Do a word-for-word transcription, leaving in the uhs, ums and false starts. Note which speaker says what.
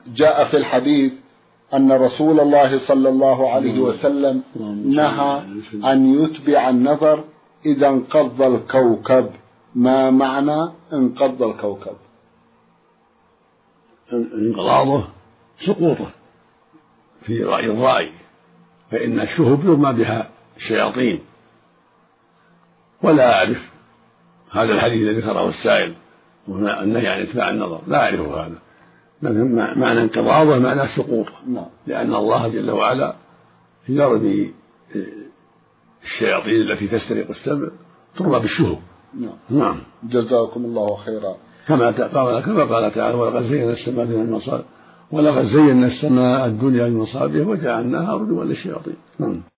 Speaker 1: جاء في الحديث أن رسول الله صلى الله عليه وسلم نهى أن يتبع النظر إذا انقض الكوكب. ما معنى انقض الكوكب؟
Speaker 2: انقراضه سقوطه في رأي الرأي، فإن الشهب يرمى بها الشياطين، ولا أعرف هذا الحديث الذي ذكره السائل النهي عن اتباع النظر، لا أعرفه هذا، لكن معنى انقراضه معنى سقوطه، لأن الله جل وعلا يرمي الشياطين التي تسترق السمع ترمى بالشهب.
Speaker 1: نعم. جزاكم الله خيرا.
Speaker 2: كما قال كما قال تعالى: ولقد زينا السماء بالمصابيح ولقد زينا السماء الدنيا بالمصابيح وجعلناها رجوما للشياطين.